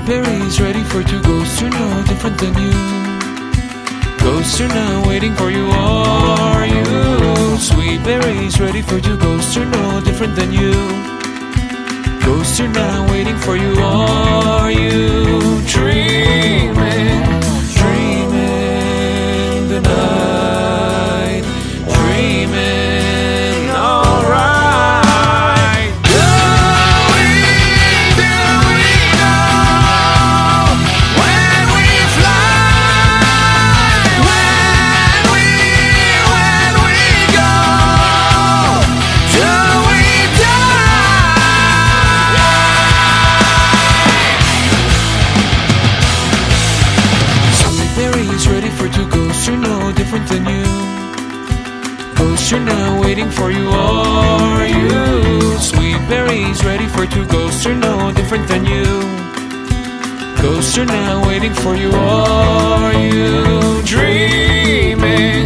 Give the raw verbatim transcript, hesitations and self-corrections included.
berries ready for two ghosts who know different than you. Ghosts are now waiting for you, are you? Sweet berries ready for two ghosts who know different than you. Ghosts are now waiting for you, are you? Dreaming, dreaming the night, dreaming alright. Going, doing all when we fly, when we, when we go, till we berries ready for two ghosts who know different than you. Ghosts are now waiting for you, are you? Sweet berries ready for two ghosts who know different than you. Ghosts are now waiting for you, are you? Dreaming